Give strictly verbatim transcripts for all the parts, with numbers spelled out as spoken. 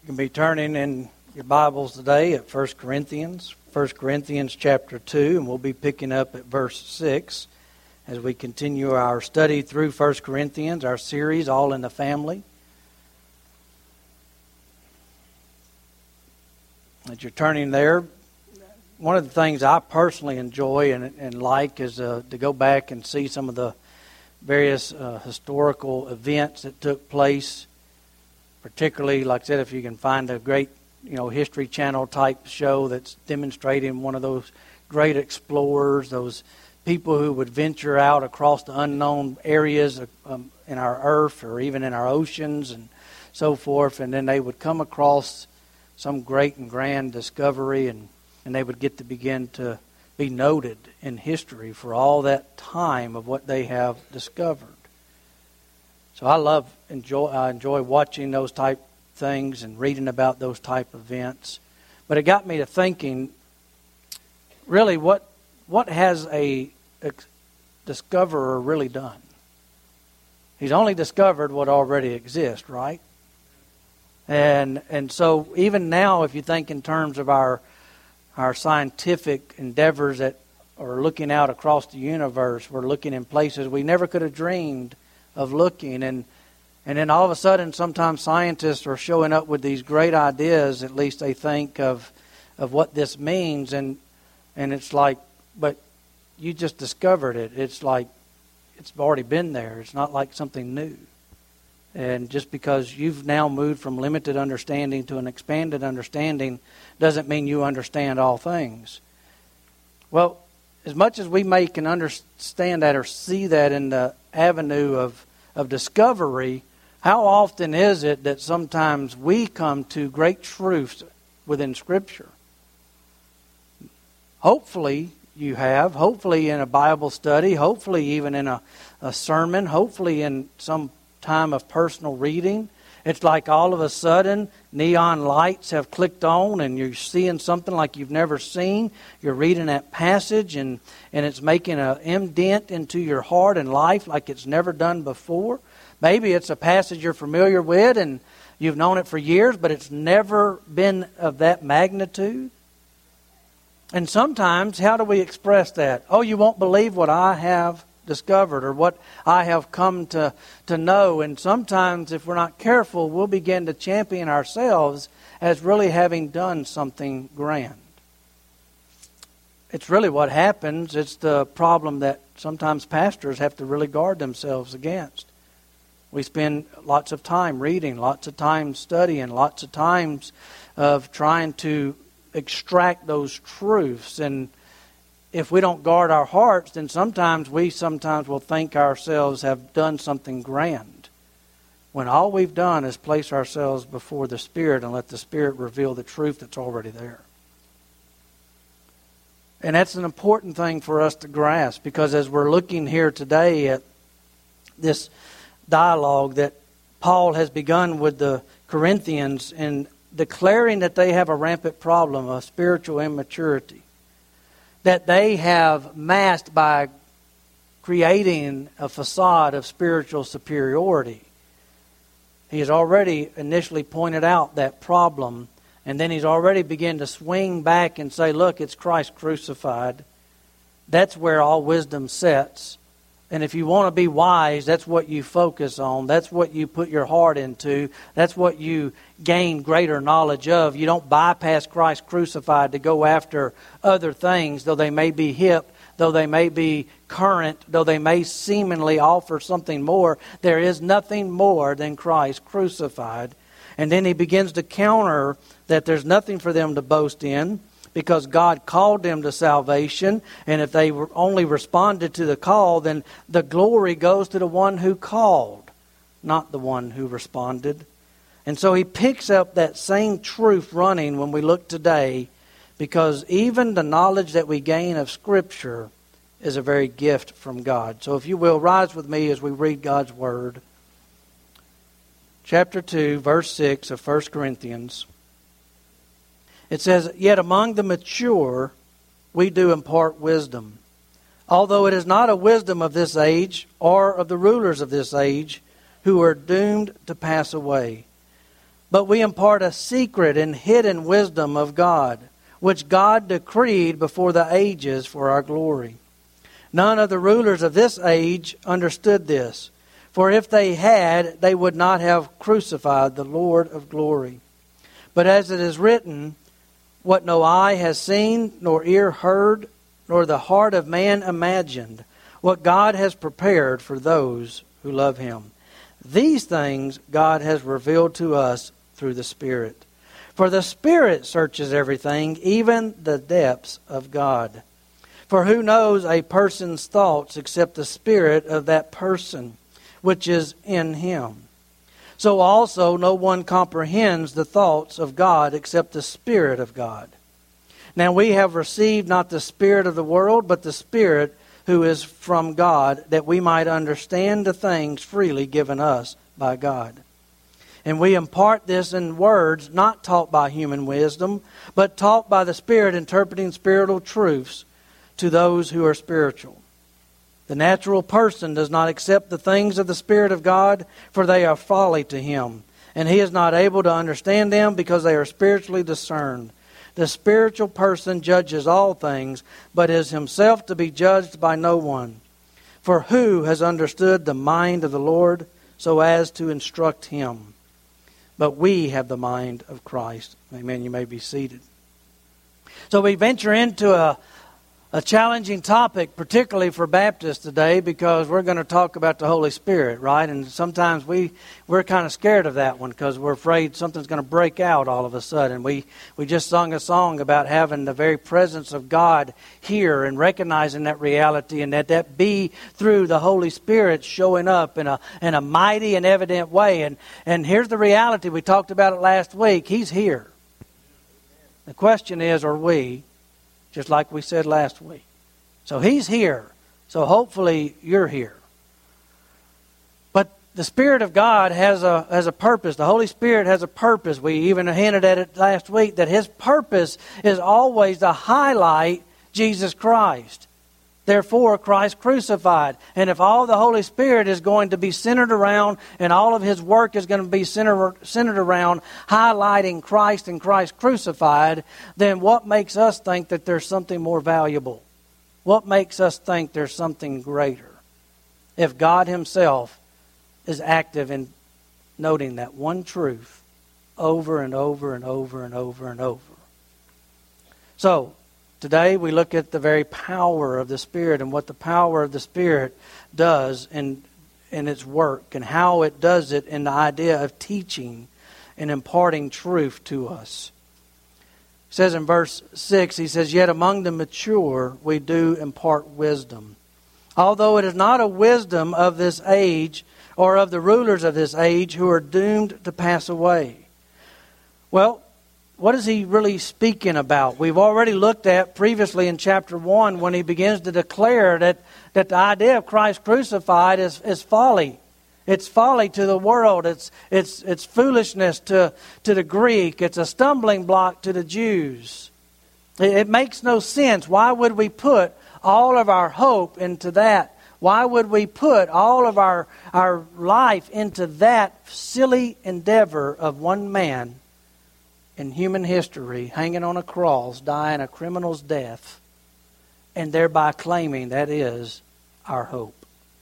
You can be turning in your Bibles today at First Corinthians, First Corinthians chapter two, and we'll be picking up at verse six as we continue our study through First Corinthians, our series, All in the Family. As you're turning there, one of the things I personally enjoy and, and like is uh, to go back and see some of the various uh, historical events that took place. Particularly, like I said, if you can find a great, you know, History Channel type show that's demonstrating one of those great explorers, those people who would venture out across the unknown areas um, in our earth or even in our oceans and so forth, and then they would come across some great and grand discovery, and, and they would get to begin to be noted in history for all that time of what they have discovered. So I love, enjoy, I enjoy watching those type things and reading about those type events. But it got me to thinking, really, what what has a, a discoverer really done? He's only discovered what already exists, right? And and so even now, if you think in terms of our our scientific endeavors that are looking out across the universe, we're looking in places we never could have dreamed of looking, and and then all of a sudden sometimes scientists are showing up with these great ideas, at least they think of of what this means, and and it's like, but you just discovered it. It's like it's already been there. It's not like something new. And just because you've now moved from limited understanding to an expanded understanding doesn't mean you understand all things. Well, as much as we may can understand that or see that in the avenue of, of discovery, how often is it that sometimes we come to great truths within Scripture? Hopefully you have. Hopefully in a Bible study. Hopefully even in a, a sermon. Hopefully in some time of personal reading. It's like all of a sudden neon lights have clicked on and you're seeing something like you've never seen. You're reading that passage and, and it's making an indent into your heart and life like it's never done before. Maybe it's a passage you're familiar with and you've known it for years, but it's never been of that magnitude. And sometimes, how do we express that? Oh, you won't believe what I have discovered or what I have come to, to know. And sometimes, if we're not careful, we'll begin to champion ourselves as really having done something grand. It's really what happens. It's the problem that sometimes pastors have to really guard themselves against. We spend lots of time reading, lots of time studying, lots of times of trying to extract those truths, and if we don't guard our hearts, then sometimes we sometimes will think ourselves have done something grand, when all we've done is place ourselves before the Spirit and let the Spirit reveal the truth that's already there. And that's an important thing for us to grasp, because as we're looking here today at this dialogue that Paul has begun with the Corinthians in declaring that they have a rampant problem of spiritual immaturity, that they have masked by creating a facade of spiritual superiority. He has already initially pointed out that problem, and then he's already begun to swing back and say, look, it's Christ crucified. That's where all wisdom sets. And if you want to be wise, that's what you focus on. That's what you put your heart into. That's what you gain greater knowledge of. You don't bypass Christ crucified to go after other things, though they may be hip, though they may be current, though they may seemingly offer something more. There is nothing more than Christ crucified. And then he begins to counter that there's nothing for them to boast in, because God called them to salvation, and if they were only responded to the call, then the glory goes to the one who called, not the one who responded. And so he picks up that same truth running when we look today, because even the knowledge that we gain of Scripture is a very gift from God. So if you will, rise with me as we read God's Word. Chapter two, verse six of First Corinthians. It says, yet among the mature we do impart wisdom, although it is not a wisdom of this age or of the rulers of this age, who are doomed to pass away. But we impart a secret and hidden wisdom of God, which God decreed before the ages for our glory. None of the rulers of this age understood this, for if they had, they would not have crucified the Lord of glory. But as it is written, what no eye has seen, nor ear heard, nor the heart of man imagined, what God has prepared for those who love Him. These things God has revealed to us through the Spirit. For the Spirit searches everything, even the depths of God. For who knows a person's thoughts except the spirit of that person, which is in him? So also no one comprehends the thoughts of God except the Spirit of God. Now we have received not the spirit of the world, but the Spirit who is from God, that we might understand the things freely given us by God. And we impart this in words not taught by human wisdom, but taught by the Spirit, interpreting spiritual truths to those who are spiritual. The natural person does not accept the things of the Spirit of God, for they are folly to him, and he is not able to understand them because they are spiritually discerned. The spiritual person judges all things, but is himself to be judged by no one. For who has understood the mind of the Lord so as to instruct him? But we have the mind of Christ. Amen. You may be seated. So we venture into a A challenging topic, particularly for Baptists today, because we're going to talk about the Holy Spirit, right? And sometimes we, we're kind of scared of that one because we're afraid something's going to break out all of a sudden. We, we just sung a song about having the very presence of God here and recognizing that reality, and that that be through the Holy Spirit showing up in a in a mighty and evident way. And, and here's the reality. We talked about it last week. He's here. The question is, are we? Just like we said last week. So He's here. So hopefully you're here. But the Spirit of God has a has a purpose. The Holy Spirit has a purpose. We even hinted at it last week, that His purpose is always to highlight Jesus Christ. Therefore, Christ crucified. And if all the Holy Spirit is going to be centered around, and all of His work is going to be centered, centered around highlighting Christ and Christ crucified, then what makes us think that there's something more valuable? What makes us think there's something greater? If God Himself is active in noting that one truth over and over and over and over and over. So, today we look at the very power of the Spirit and what the power of the Spirit does in, in its work, and how it does it in the idea of teaching and imparting truth to us. It says in verse six, he says, "Yet among the mature we do impart wisdom. Although it is not a wisdom of this age or of the rulers of this age who are doomed to pass away." Well, what is he really speaking about? We've already looked at previously in chapter one when he begins to declare that, that the idea of Christ crucified is, is folly. It's folly to the world. It's it's it's foolishness to, to the Greek. It's a stumbling block to the Jews. It, it makes no sense. Why would we put all of our hope into that? Why would we put all of our, our life into that silly endeavor of one man in human history, hanging on a cross, dying a criminal's death, and thereby claiming that is our hope?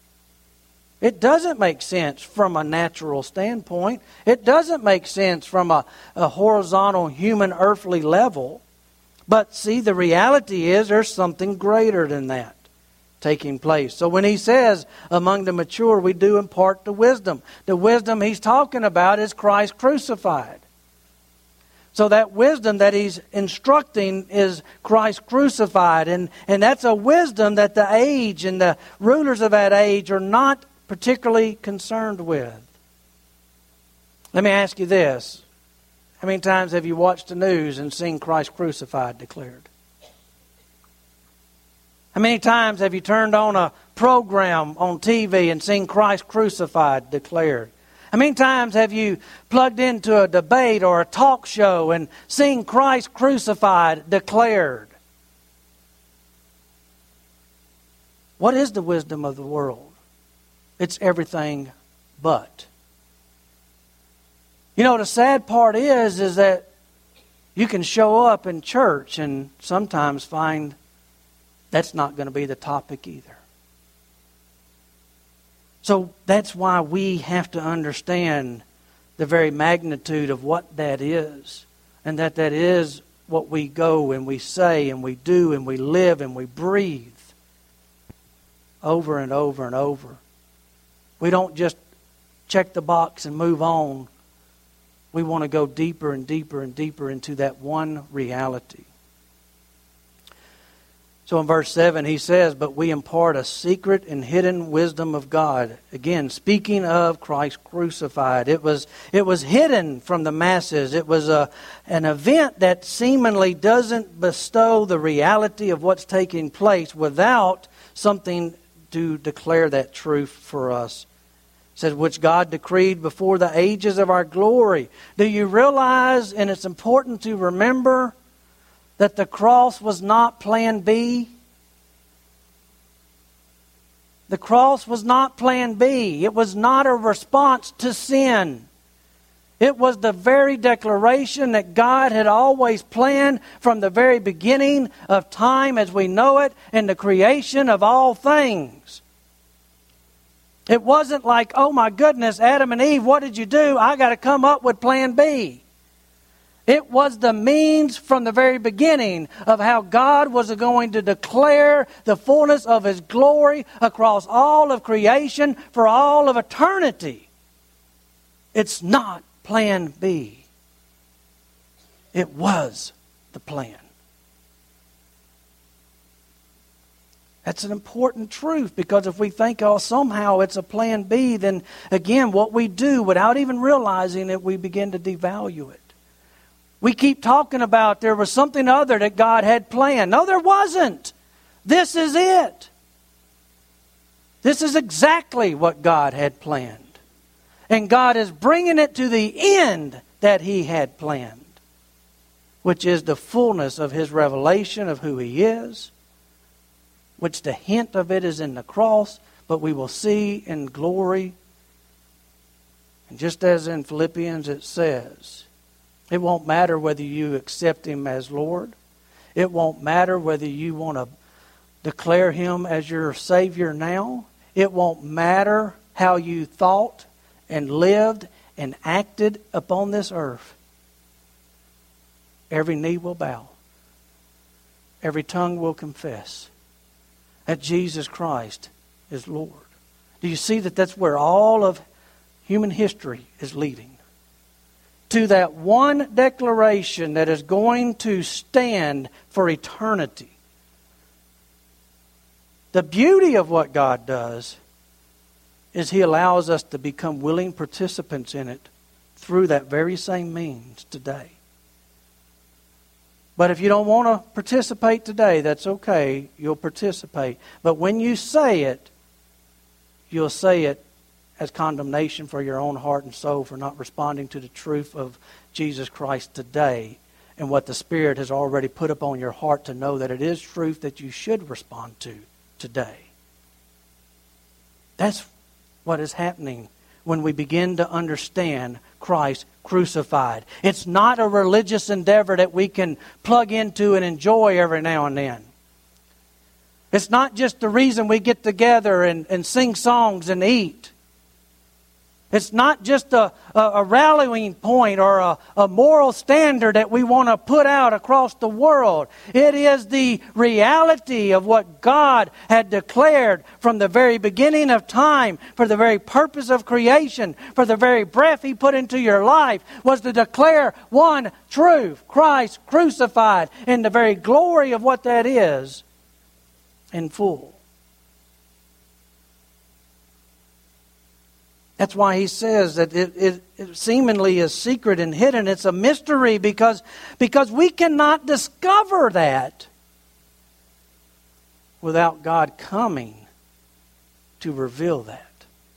It doesn't make sense from a natural standpoint. It doesn't make sense from a, a horizontal human earthly level. But see, the reality is there's something greater than that taking place. So when he says, among the mature, we do impart the wisdom. The wisdom he's talking about is Christ crucified. So that wisdom that he's instructing is Christ crucified. And, and that's a wisdom that the age and the rulers of that age are not particularly concerned with. Let me ask you this. How many times have you watched the news and seen Christ crucified declared? How many times have you turned on a program on T V and seen Christ crucified declared? How many times have you plugged into a debate or a talk show and seen Christ crucified declared? What is the wisdom of the world? It's everything but. You know, the sad part is, is that you can show up in church and sometimes find that's not going to be the topic either. So that's why we have to understand the very magnitude of what that is. And that that is what we go and we say and we do and we live and we breathe over and over and over. We don't just check the box and move on. We want to go deeper and deeper and deeper into that one reality. So in verse seven he says, but we impart a secret and hidden wisdom of God. Again, speaking of Christ crucified. It was it was hidden from the masses. It was a, an event that seemingly doesn't bestow the reality of what's taking place without something to declare that truth for us. It says, which God decreed before the ages of our glory. Do you realize, and it's important to remember, that the cross was not plan B? The cross was not plan B. It was not a response to sin. It was the very declaration that God had always planned from the very beginning of time as we know it and the creation of all things. It wasn't like, oh my goodness, Adam and Eve, what did you do? I got to come up with plan B. It was the means from the very beginning of how God was going to declare the fullness of His glory across all of creation for all of eternity. It's not plan B. It was the plan. That's an important truth, because if we think, oh, somehow it's a plan B, then again, what we do without even realizing it, we begin to devalue it. We keep talking about there was something other that God had planned. No, there wasn't. This is it. This is exactly what God had planned. And God is bringing it to the end that He had planned, which is the fullness of His revelation of who He is, which the hint of it is in the cross, but we will see in glory. And just as in Philippians it says, it won't matter whether you accept Him as Lord. It won't matter whether you want to declare Him as your Savior now. It won't matter how you thought and lived and acted upon this earth. Every knee will bow. Every tongue will confess that Jesus Christ is Lord. Do you see that that's where all of human history is leading? To that one declaration that is going to stand for eternity. The beauty of what God does is He allows us to become willing participants in it through that very same means today. But if you don't want to participate today, that's okay. You'll participate. But when you say it, you'll say it as condemnation for your own heart and soul for not responding to the truth of Jesus Christ today and what the Spirit has already put upon your heart to know that it is truth that you should respond to today. That's what is happening when we begin to understand Christ crucified. It's not a religious endeavor that we can plug into and enjoy every now and then. It's not just the reason we get together and, and sing songs and eat. It's not just a, a, a rallying point or a, a moral standard that we want to put out across the world. It is the reality of what God had declared from the very beginning of time, for the very purpose of creation, for the very breath He put into your life, was to declare one truth, Christ crucified, in the very glory of what that is in full. That's why he says that it, it, it seemingly is secret and hidden. It's a mystery because, because we cannot discover that without God coming to reveal that.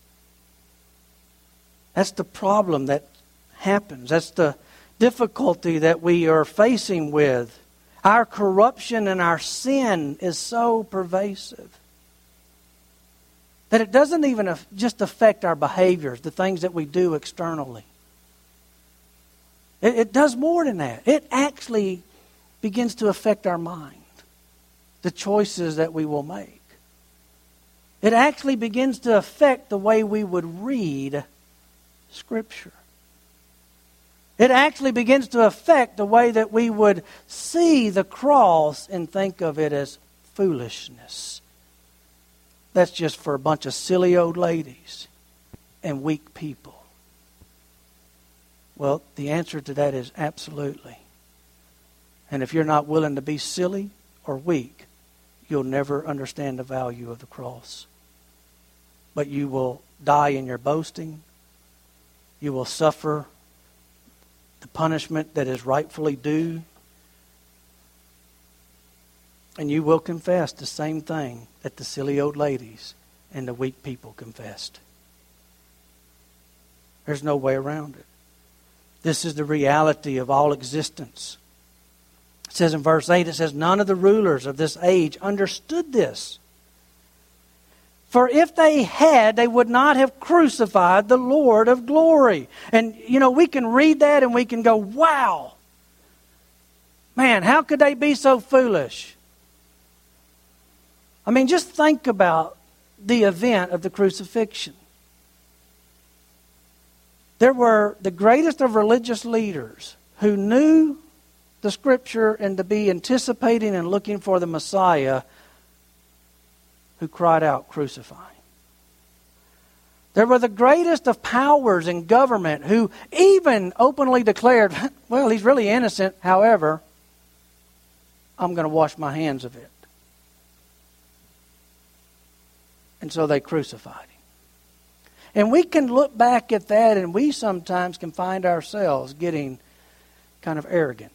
That's the problem that happens. That's the difficulty that we are facing with. Our corruption and our sin is so pervasive that it doesn't even just affect our behaviors, the things that we do externally. It, it does more than that. It actually begins to affect our mind, the choices that we will make. It actually begins to affect the way we would read Scripture. It actually begins to affect the way that we would see the cross and think of it as foolishness. That's just for a bunch of silly old ladies and weak people. Well, the answer to that is absolutely. And if you're not willing to be silly or weak, you'll never understand the value of the cross. But you will die in your boasting. You will suffer the punishment that is rightfully due. And you will confess the same thing that the silly old ladies and the weak people confessed. There's no way around it. This is the reality of all existence. It says in verse eight, it says, none of the rulers of this age understood this. For if they had, they would not have crucified the Lord of glory. And, you know, we can read that and we can go, wow. Man, how could they be so foolish? I mean, just think about the event of the crucifixion. There were the greatest of religious leaders who knew the Scripture and to be anticipating and looking for the Messiah, who cried out, crucify. There were the greatest of powers in government who even openly declared, well, he's really innocent, however, I'm going to wash my hands of it. And so they crucified him. And we can look back at that and we sometimes can find ourselves getting kind of arrogant.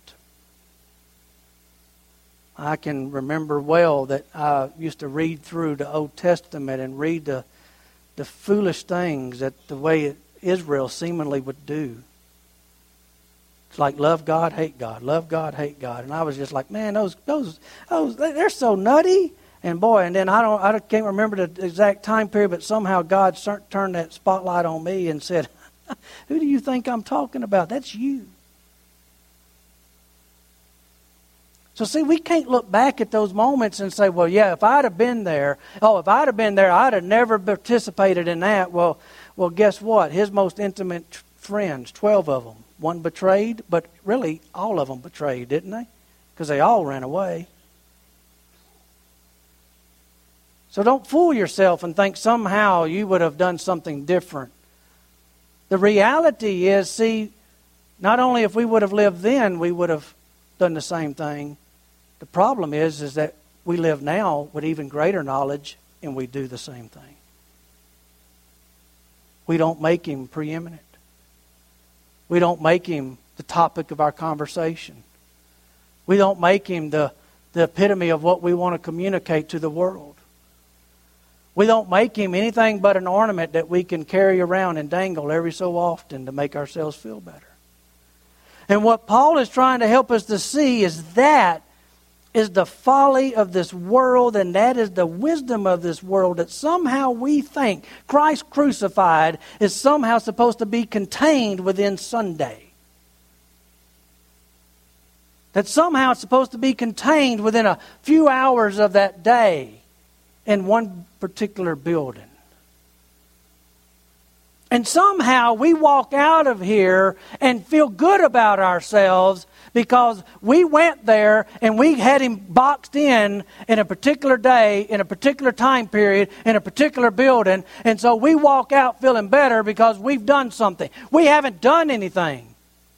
I can remember well that I used to read through the Old Testament and read the, the foolish things that the way Israel seemingly would do. It's like love God, hate God, love God, hate God. And I was just like, man, those, those, those they're so nutty. And boy, and then I don't, I can't remember the exact time period, but somehow God turned that spotlight on me and said, who do you think I'm talking about? That's you. So see, we can't look back at those moments and say, well, yeah, if I'd have been there, oh, if I'd have been there, I'd have never participated in that. Well, well, guess what? His most intimate friends, twelve of them, one betrayed, but really all of them betrayed, didn't they? Because they all ran away. So don't fool yourself and think somehow you would have done something different. The reality is, see, not only if we would have lived then, we would have done the same thing. The problem is, is that we live now with even greater knowledge and we do the same thing. We don't make him preeminent. We don't make him the topic of our conversation. We don't make him the, the epitome of what we want to communicate to the world. We don't make him anything but an ornament that we can carry around and dangle every so often to make ourselves feel better. And what Paul is trying to help us to see is that is the folly of this world, and that is the wisdom of this world, that somehow we think Christ crucified is somehow supposed to be contained within Sunday. That somehow it's supposed to be contained within a few hours of that day in one particular building. And somehow we walk out of here and feel good about ourselves because we went there and we had him boxed in in a particular day, in a particular time period, in a particular building. And so we walk out feeling better because we've done something. We haven't done anything.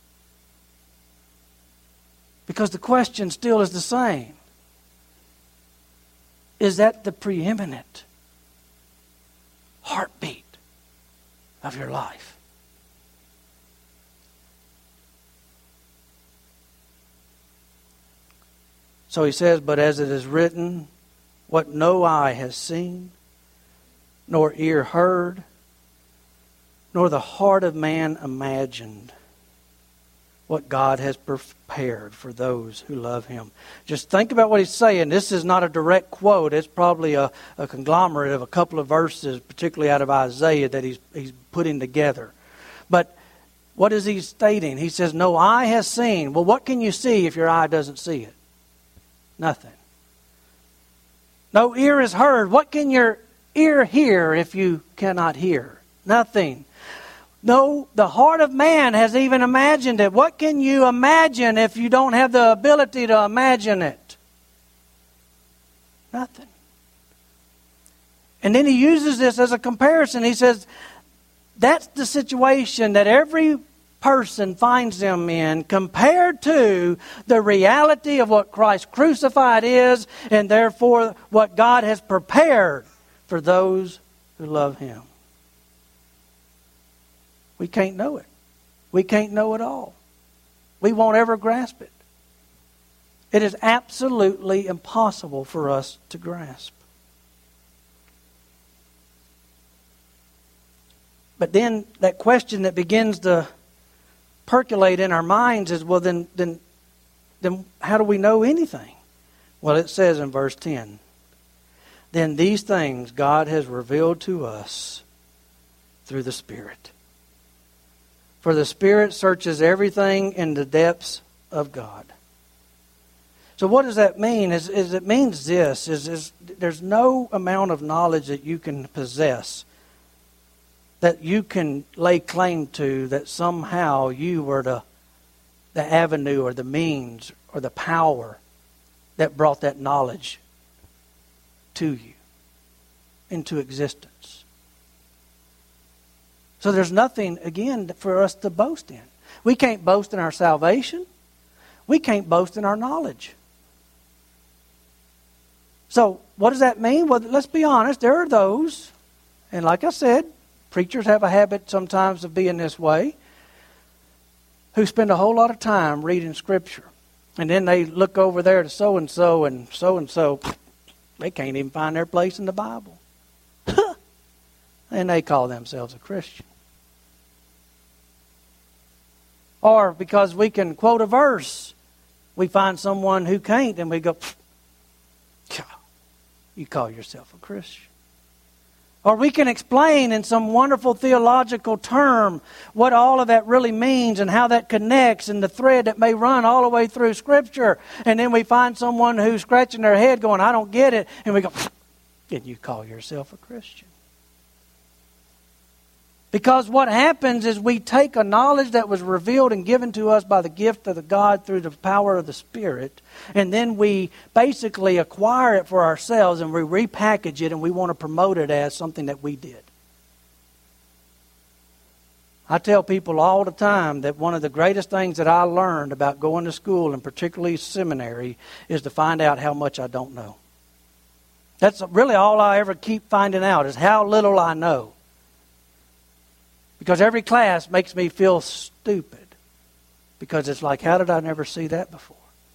Because the question still is the same. Is that the preeminent heartbeat of your life? So he says, but as it is written, what no eye has seen, nor ear heard, nor the heart of man imagined, what God has prepared for those who love him. Just think about what he's saying. This is not a direct quote. It's probably a, a conglomerate of a couple of verses, particularly out of Isaiah, that he's, he's putting together. But What is he stating? He says, no eye has seen. Well, what can you see if your eye doesn't see it? Nothing. No ear has heard. What can your ear hear if you cannot hear? Nothing. No, the heart of man has even imagined it. What can you imagine if you don't have the ability to imagine it? Nothing. And then he uses this as a comparison. He says, that's the situation that every person finds them in compared to the reality of what Christ crucified is, and therefore what God has prepared for those who love Him. We can't know it. We can't know it all. We won't ever grasp it. It is absolutely impossible for us to grasp. But then that question that begins to percolate in our minds is, well, then, then, then how do we know anything? Well, it says in verse ten, then these things God has revealed to us through the Spirit. For the Spirit searches everything in the depths of God. So what does that mean? Is, is it means this, is, is there's no amount of knowledge that you can possess, that you can lay claim to, that somehow you were the, the avenue or the means or the power that brought that knowledge to you, into existence. So there's nothing, again, for us to boast in. We can't boast in our salvation. We can't boast in our knowledge. So what does that mean? Well, let's be honest. There are those, and like I said, preachers have a habit sometimes of being this way, who spend a whole lot of time reading Scripture. And then they look over there to so-and-so, and so-and-so, they can't even find their place in the Bible. And they call themselves a Christian. Or because we can quote a verse, we find someone who can't, and we go, you call yourself a Christian. Or we can explain in some wonderful theological term what all of that really means and how that connects and the thread that may run all the way through Scripture. And then we find someone who's scratching their head going, I don't get it. And we go, and you call yourself a Christian. Because what happens is we take a knowledge that was revealed and given to us by the gift of the God through the power of the Spirit, and then we basically acquire it for ourselves and we repackage it and we want to promote it as something that we did. I tell people all the time that one of the greatest things that I learned about going to school, and particularly seminary, is to find out how much I don't know. That's really all I ever keep finding out, is how little I know. Because every class makes me feel stupid. Because it's like, how did I never see that before?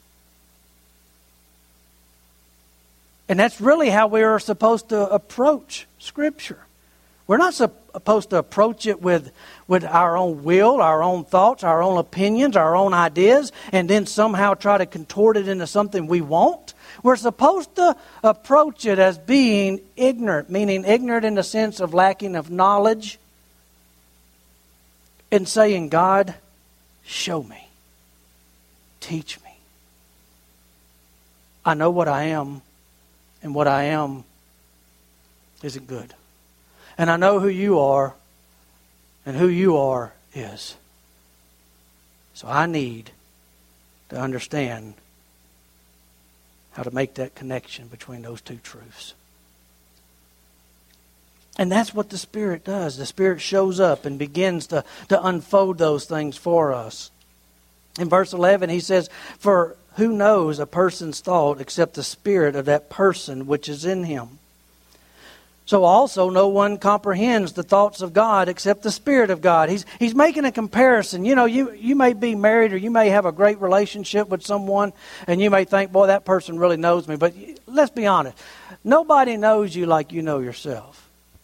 And that's really how we are supposed to approach Scripture. We're not supposed to approach it with, with our own will, our own thoughts, our own opinions, our own ideas, and then somehow try to contort it into something we want. We're supposed to approach it as being ignorant, meaning ignorant in the sense of lacking of knowledge, and saying, God, show me. Teach me. I know what I am, and what I am isn't good. And I know who you are, and who you are is. So I need to understand how to make that connection between those two truths. And that's what the Spirit does. The Spirit shows up and begins to, to unfold those things for us. In verse eleven, he says, for who knows a person's thought except the spirit of that person which is in him? So also no one comprehends the thoughts of God except the Spirit of God. He's he's making a comparison. You know, you, you may be married or you may have a great relationship with someone and you may think, boy, that person really knows me. But let's be honest. Nobody knows you like you know yourself.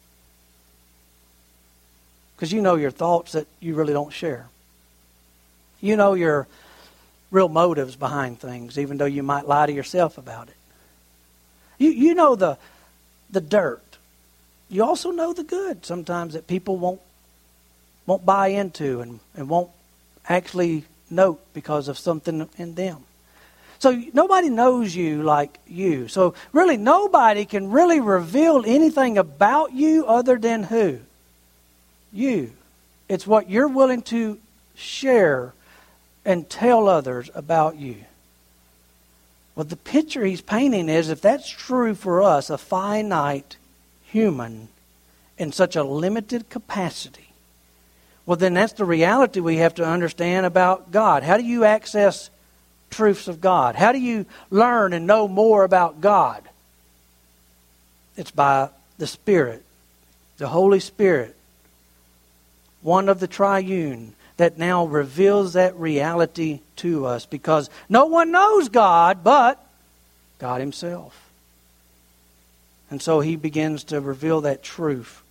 Because you know your thoughts that you really don't share. You know your real motives behind things, even though you might lie to yourself about it. You you know the the dirt. You also know the good sometimes that people won't won't buy into and, and won't actually note because of something in them. So nobody knows you like you. So really nobody can really reveal anything about you other than who? You. It's what you're willing to share and tell others about you. Well, the picture he's painting is, if that's true for us, a finite human in such a limited capacity, well, then that's the reality we have to understand about God. How do you access truths of God? How do you learn and know more about God? It's by the Spirit, the Holy Spirit, one of the triune, that now reveals that reality to us, because no one knows God but God Himself. And so He begins to reveal that truth.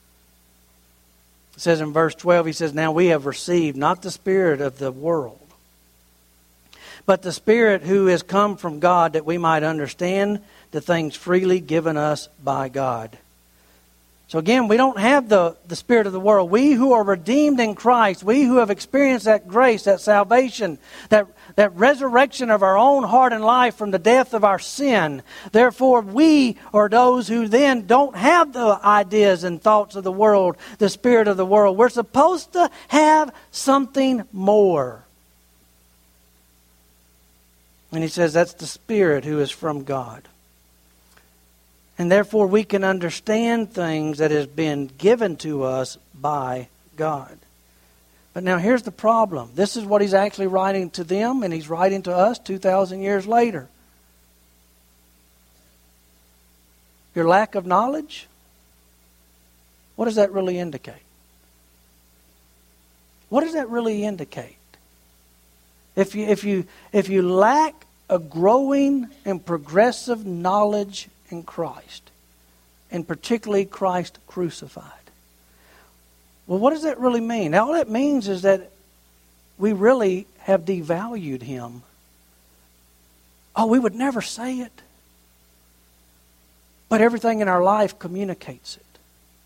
It says in verse twelve, He says, "Now we have received not the spirit of the world, but the Spirit who is come from God, that we might understand the things freely given us by God." So again, we don't have the, the spirit of the world. We who are redeemed in Christ, we who have experienced that grace, that salvation, that, that resurrection of our own heart and life from the death of our sin. Therefore, we are those who then don't have the ideas and thoughts of the world, the spirit of the world. We're supposed to have something more. And he says that's the Spirit who is from God. And therefore we can understand things that has been given to us by God. But now here's the problem. This is what he's actually writing to them, and he's writing to us two thousand years later. Your lack of knowledge? What does that really indicate? What does that really indicate? If you, if you, if you lack a growing and progressive knowledge in Christ, and particularly Christ crucified. Well, what does that really mean? All that means is that we really have devalued Him. Oh, we would never say it, but everything in our life communicates it.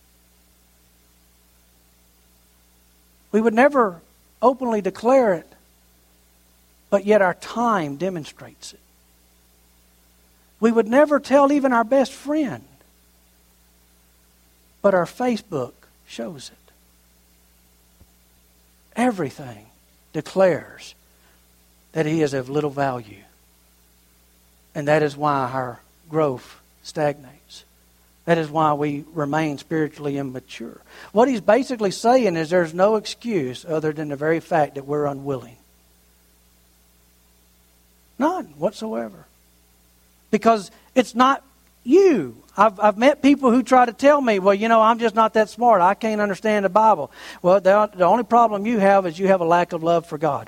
We would never openly declare it, but yet our time demonstrates it. We would never tell even our best friend, but our Facebook shows it. Everything declares that He is of little value. And that is why our growth stagnates. That is why we remain spiritually immature. What he's basically saying is there's no excuse other than the very fact that we're unwilling. None whatsoever. Because it's not you. I've, I've met people who try to tell me, well, you know, I'm just not that smart. I can't understand the Bible. Well, the, the only problem you have is you have a lack of love for God.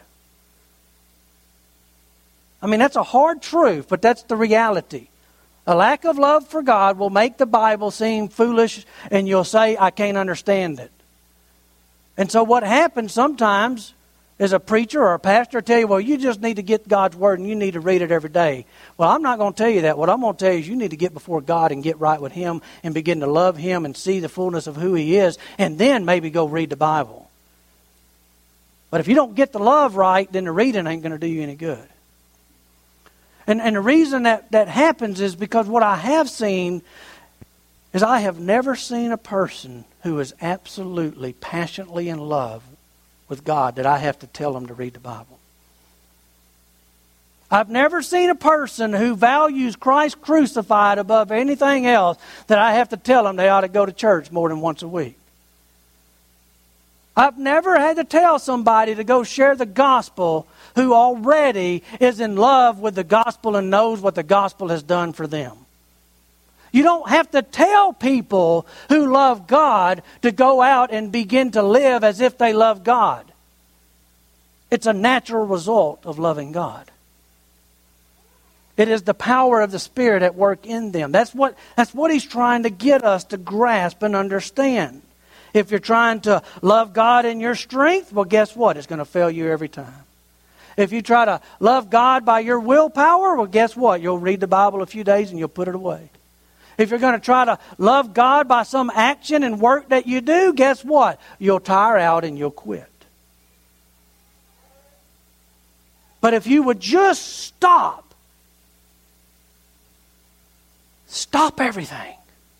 I mean, that's a hard truth, but that's the reality. A lack of love for God will make the Bible seem foolish, and you'll say, I can't understand it. And so what happens sometimes is a preacher or a pastor tell you, well, you just need to get God's Word and you need to read it every day. Well, I'm not going to tell you that. What I'm going to tell you is you need to get before God and get right with Him and begin to love Him and see the fullness of who He is, and then maybe go read the Bible. But if you don't get the love right, then the reading ain't going to do you any good. And, and the reason that, that happens is because what I have seen is I have never seen a person who is absolutely, passionately in love with God that I have to tell them to read the Bible. I've never seen a person who values Christ crucified above anything else that I have to tell them they ought to go to church more than once a week. I've never had to tell somebody to go share the gospel who already is in love with the gospel and knows what the gospel has done for them. You don't have to tell people who love God to go out and begin to live as if they love God. It's a natural result of loving God. It is the power of the Spirit at work in them. That's what, that's what He's trying to get us to grasp and understand. If you're trying to love God in your strength, well, guess what? It's going to fail you every time. If you try to love God by your willpower, well, guess what? You'll read the Bible a few days and you'll put it away. If you're going to try to love God by some action and work that you do, guess what? You'll tire out and you'll quit. But if you would just stop, stop everything.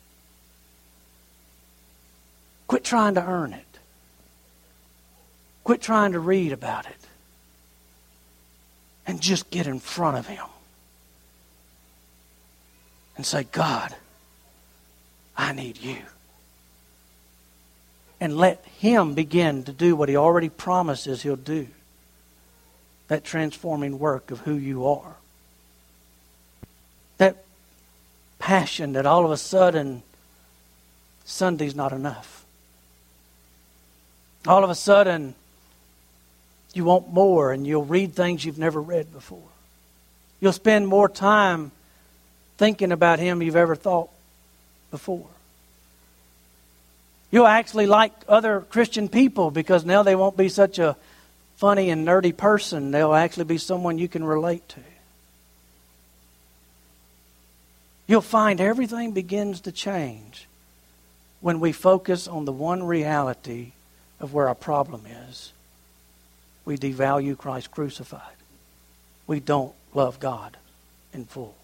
Quit trying to earn it. Quit trying to read about it. And just get in front of Him. And say, God, I need you. And let Him begin to do what He already promises He'll do. That transforming work of who you are. That passion that all of a sudden Sunday's not enough. All of a sudden you want more and you'll read things you've never read before. You'll spend more time thinking about Him you've ever thought before. You'll actually like other Christian people because now they won't be such a funny and nerdy person. They'll actually be someone you can relate to. You'll find everything begins to change when we focus on the one reality of where our problem is. We devalue Christ crucified. We don't love God in full.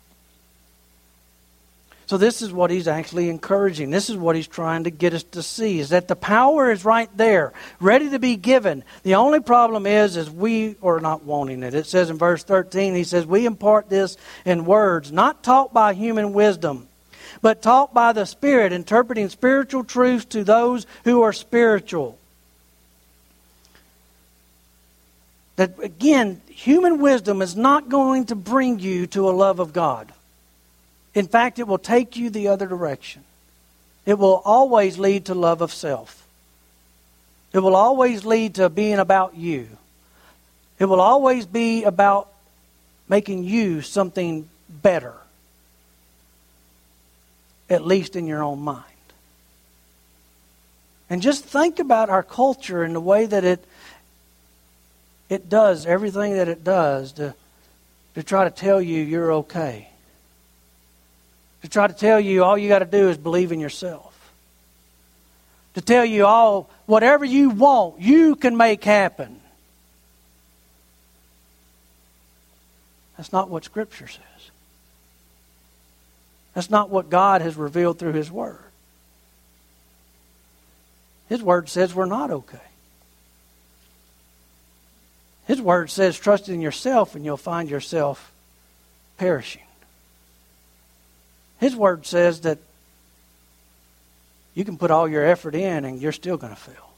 So this is what he's actually encouraging. This is what he's trying to get us to see, is that the power is right there, ready to be given. The only problem is, is we are not wanting it. It says in verse thirteen, he says, we impart this in words, not taught by human wisdom, but taught by the Spirit, interpreting spiritual truths to those who are spiritual. That again, human wisdom is not going to bring you to a love of God. In fact, it will take you the other direction. It will always lead to love of self. It will always lead to being about you. It will always be about making you something better, at least in your own mind. And just think about our culture and the way that it it does everything that it does to, to try to tell you you're okay. To try to tell you all you got to do is believe in yourself. To tell you all, whatever you want, you can make happen. That's not what Scripture says. That's not what God has revealed through His Word. His Word says we're not okay. His Word says trust in yourself and you'll find yourself perishing. His Word says that you can put all your effort in and you're still going to fail.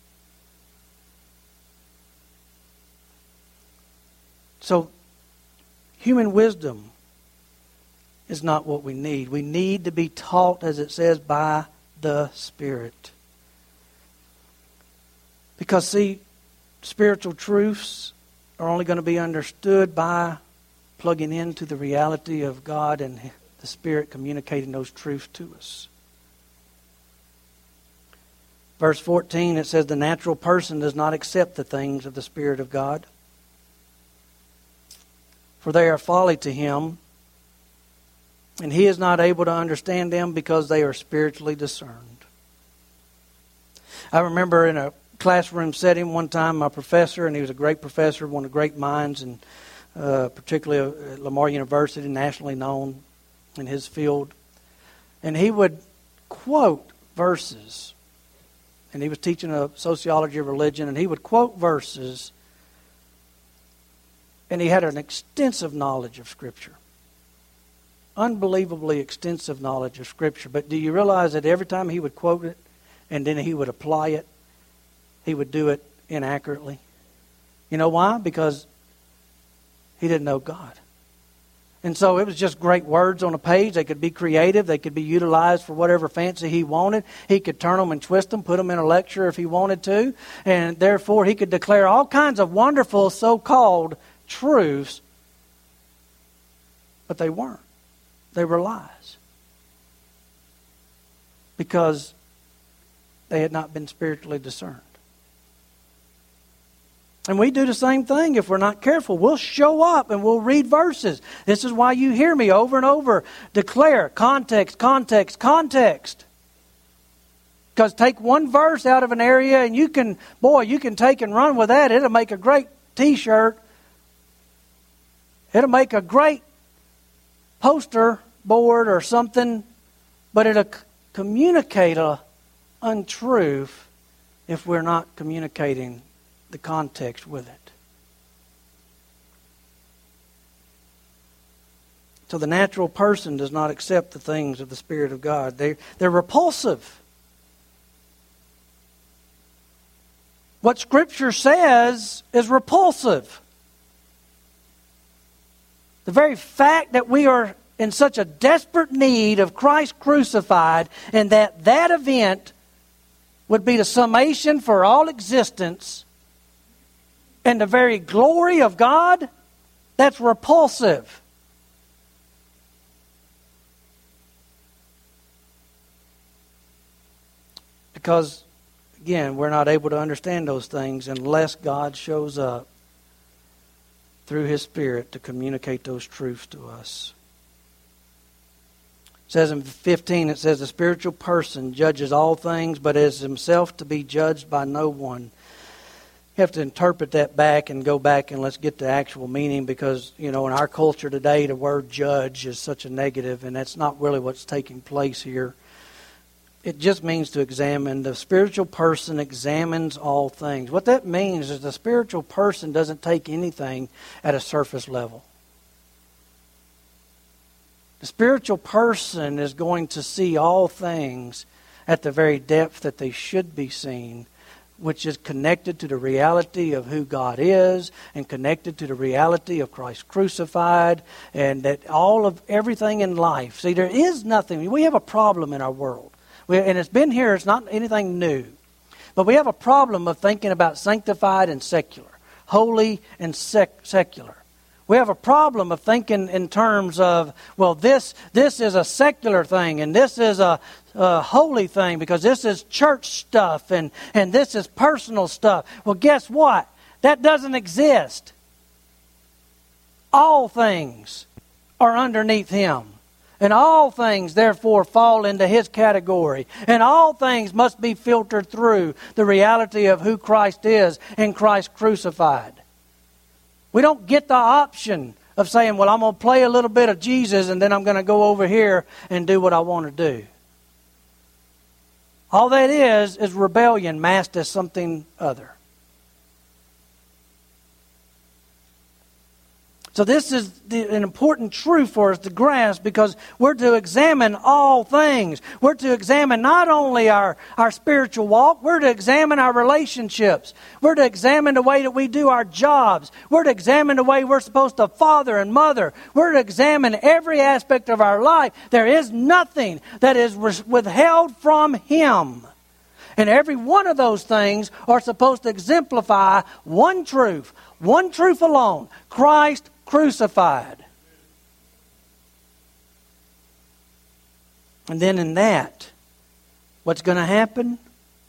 So, human wisdom is not what we need. We need to be taught, as it says, by the Spirit. Because, see, spiritual truths are only going to be understood by plugging into the reality of God and the Spirit communicating those truths to us. Verse fourteen, it says, the natural person does not accept the things of the Spirit of God, for they are folly to him, and he is not able to understand them because they are spiritually discerned. I remember in a classroom setting one time, my professor, and he was a great professor, one of the great minds, and uh, particularly at Lamar University, nationally known in his field. And he would quote verses. And he was teaching a sociology of religion, and he would quote verses. And he had an extensive knowledge of Scripture. Unbelievably extensive knowledge of Scripture. But do you realize that every time he would quote it, and then he would apply it, he would do it inaccurately? You know why? Because he didn't know God. And so it was just great words on a page. They could be creative. They could be utilized for whatever fancy he wanted. He could turn them and twist them, put them in a lecture if he wanted to. And therefore he could declare all kinds of wonderful so-called truths. But they weren't. They were lies. Because they had not been spiritually discerned. And we do the same thing if we're not careful. We'll show up and we'll read verses. This is why you hear me over and over declare context, context, context. Because take one verse out of an area and you can, boy, you can take and run with that. It'll make a great t-shirt. It'll make a great poster board or something. But it'll c- communicate a untruth if we're not communicating the context with it. So the natural person does not accept the things of the Spirit of God. They, they're repulsive. What Scripture says is repulsive. The very fact that we are in such a desperate need of Christ crucified and that that event would be the summation for all existence and the very glory of God, that's repulsive. Because, again, we're not able to understand those things unless God shows up through His Spirit to communicate those truths to us. It says in fifteen, it says, the spiritual person judges all things, but is himself to be judged by no one. You have to interpret that back and go back and let's get the actual meaning, because, you know, in our culture today, the word judge is such a negative, and that's not really what's taking place here. It just means to examine. The spiritual person examines all things. What that means is the spiritual person doesn't take anything at a surface level. The spiritual person is going to see all things at the very depth that they should be seen, which is connected to the reality of who God is and connected to the reality of Christ crucified, and that all of everything in life. See, there is nothing. We have a problem in our world. We, and it's been here. It's not anything new. But we have a problem of thinking about sanctified and secular, holy and sec- secular. We have a problem of thinking in terms of, well, this this is a secular thing and this is a, a holy thing because this is church stuff and, and this is personal stuff. Well, guess what? That doesn't exist. All things are underneath Him. And all things, therefore, fall into His category. And all things must be filtered through the reality of who Christ is and Christ crucified. We don't get the option of saying, well, I'm going to play a little bit of Jesus and then I'm going to go over here and do what I want to do. All that is, is rebellion masked as something other. So this is the, an important truth for us to grasp, because we're to examine all things. We're to examine not only our, our spiritual walk, we're to examine our relationships. We're to examine the way that we do our jobs. We're to examine the way we're supposed to father and mother. We're to examine every aspect of our life. There is nothing that is withheld from Him. And every one of those things are supposed to exemplify one truth, one truth alone: Christ crucified. And then in that, what's going to happen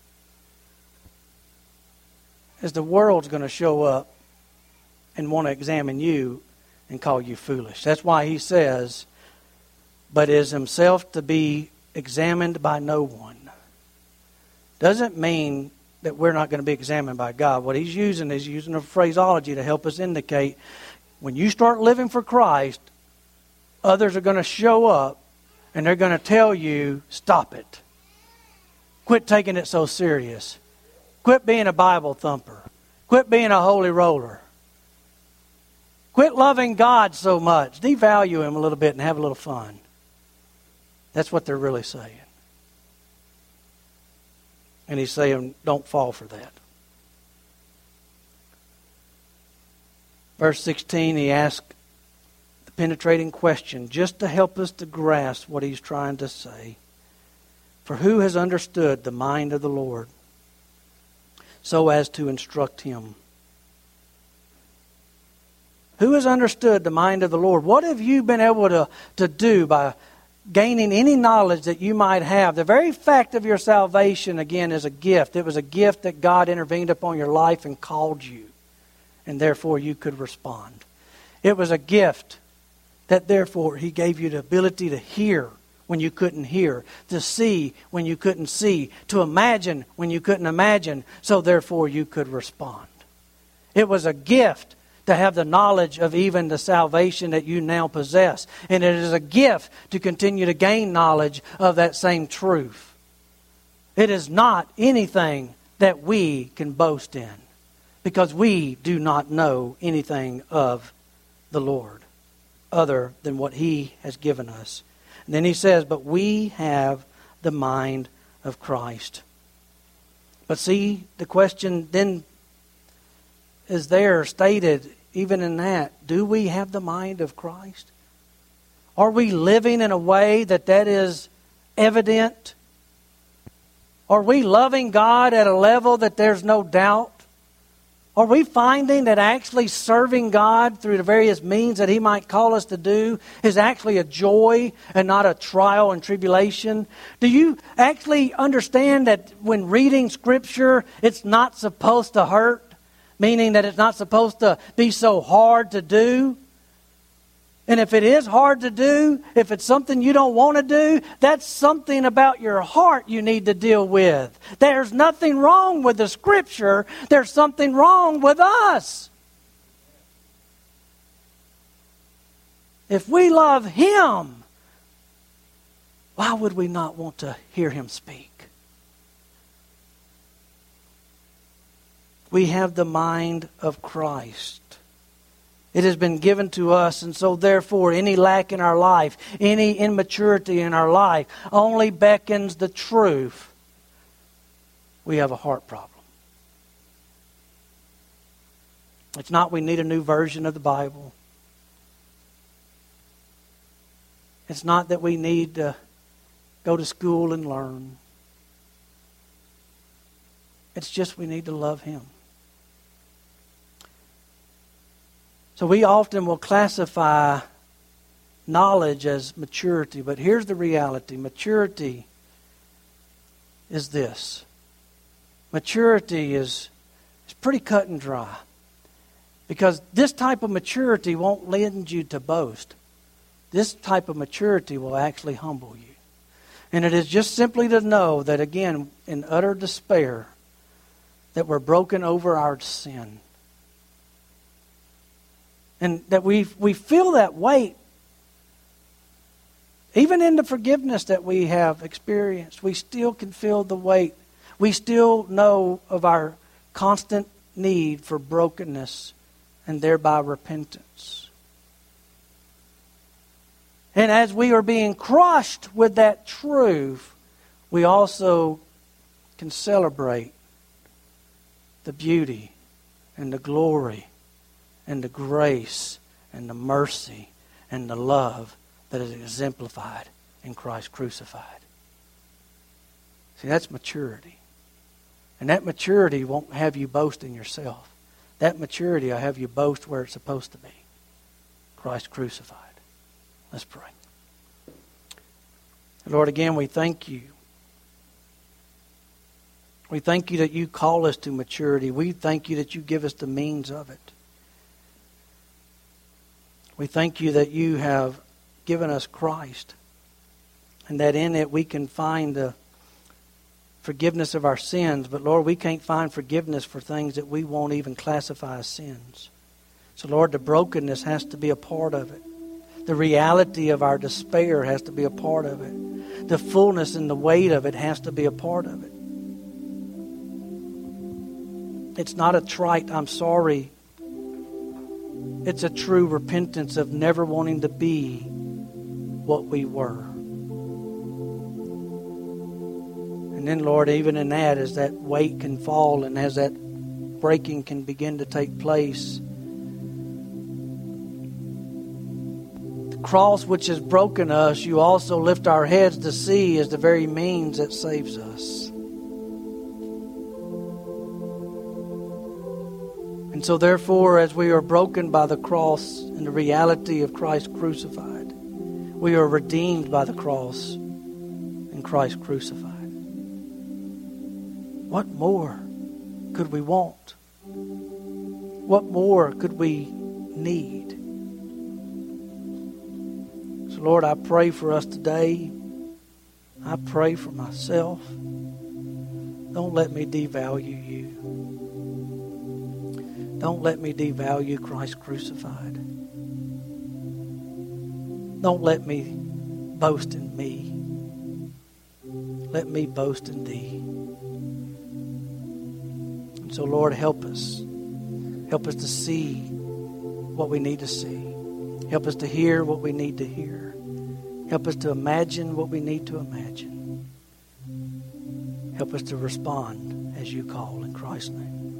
is the world's going to show up and want to examine you and call you foolish. That's why He says, but is Himself to be examined by no one. Doesn't mean that we're not going to be examined by God. What He's using is using a phraseology to help us indicate, when you start living for Christ, others are going to show up and they're going to tell you, stop it. Quit taking it so serious. Quit being a Bible thumper. Quit being a holy roller. Quit loving God so much. Devalue Him a little bit and have a little fun. That's what they're really saying. And He's saying, don't fall for that. Verse sixteen, He asks the penetrating question just to help us to grasp what He's trying to say. For who has understood the mind of the Lord so as to instruct Him? Who has understood the mind of the Lord? What have you been able to, to do by gaining any knowledge that you might have? The very fact of your salvation, again, is a gift. It was a gift that God intervened upon your life and called you. and therefore you could respond. It was a gift that therefore He gave you the ability to hear when you couldn't hear, to see when you couldn't see, to imagine when you couldn't imagine, so therefore you could respond. It was a gift to have the knowledge of even the salvation that you now possess. And it is a gift to continue to gain knowledge of that same truth. It is not anything that we can boast in, because we do not know anything of the Lord other than what He has given us. And then he says, but we have the mind of Christ. But see, the question then is there stated, even in that, do we have the mind of Christ? Are we living in a way that that is evident? Are we loving God at a level that there's no doubt? Are we finding that actually serving God through the various means that He might call us to do is actually a joy and not a trial and tribulation? Do you actually understand that when reading Scripture, it's not supposed to hurt? Meaning that it's not supposed to be so hard to do? And if it is hard to do, if it's something you don't want to do, that's something about your heart you need to deal with. There's nothing wrong with the Scripture. There's something wrong with us. If we love Him, why would we not want to hear Him speak? We have the mind of Christ. It has been given to us, and so therefore any lack in our life, any immaturity in our life, only beckons the truth. We have a heart problem. It's not we need a new version of the Bible. It's not that we need to go to school and learn. It's just we need to love Him. So we often will classify knowledge as maturity, but here's the reality. Maturity is this. Maturity is, is pretty cut and dry. Because this type of maturity won't lend you to boast. This type of maturity will actually humble you. And it is just simply to know that, again, in utter despair, that we're broken over our sin. And that we we feel that weight. Even in the forgiveness that we have experienced, we still can feel the weight. We still know of our constant need for brokenness and thereby repentance. And as we are being crushed with that truth, we also can celebrate the beauty and the glory and the grace and the mercy and the love that is exemplified in Christ crucified. See, that's maturity. And that maturity won't have you boast in yourself. That maturity will have you boast where it's supposed to be. Christ crucified. Let's pray. Lord, again, we thank You. We thank You that You call us to maturity. We thank You that You give us the means of it. We thank You that You have given us Christ, and that in it we can find the forgiveness of our sins. But Lord, we can't find forgiveness for things that we won't even classify as sins. So Lord, the brokenness has to be a part of it. The reality of our despair has to be a part of it. The fullness and the weight of it has to be a part of it. It's not a trite, I'm sorry. It's a true repentance of never wanting to be what we were. And then, Lord, even in that, as that weight can fall and as that breaking can begin to take place, the cross which has broken us, You also lift our heads to see as the very means that saves us. And so therefore, as we are broken by the cross and the reality of Christ crucified, we are redeemed by the cross and Christ crucified. What more could we want? What more could we need? So, Lord, I pray for us today. I pray for myself. Don't let me devalue you. Don't let me devalue Christ crucified. Don't let me boast in me. Let me boast in thee. And so, Lord, help us. Help us to see what we need to see. Help us to hear what we need to hear. Help us to imagine what we need to imagine. Help us to respond as you call in Christ's name.